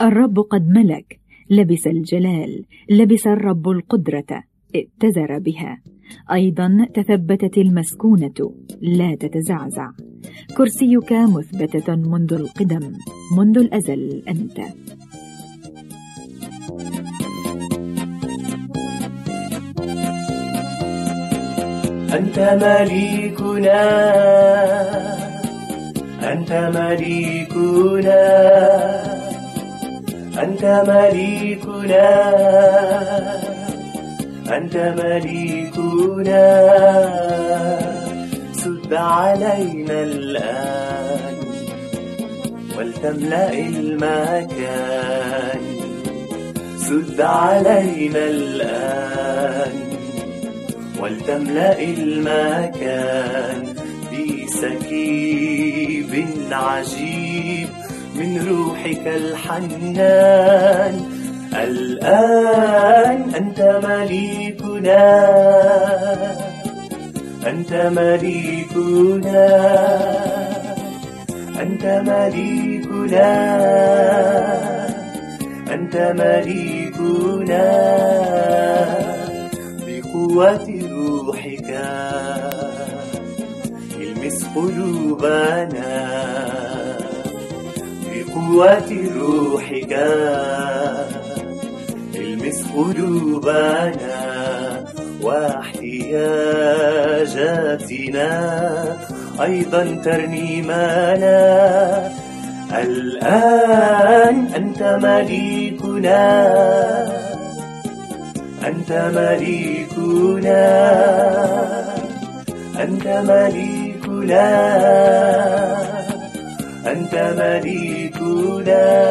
الرب قد ملك، لبس الجلال، لبس الرب القدرة، ائتزر بها. أيضا تثبتت المسكونة، لا تتزعزع. كرسيك مثبتة منذ القدم، منذ الأزل أنت. أنت مليكنا، أنت مليكنا، أنت مليكنا، أنت مليكنا. سد علينا الآن ولتملأ المكان، سد علينا الآن ولتملأ المكان بسكيب عجيب من روحك الحنان. الآن أنت مليكنا، أنت مليكنا، أنت مليكنا، أنت مليكنا. بقوة روحك المس قلوبنا، بقوة روحك المس قلوبنا واحتياجاتنا أيضا ترنيمنا. الآن أنت مليكنا، أنت مليكنا، أنت مليكنا، أنت مليكنا.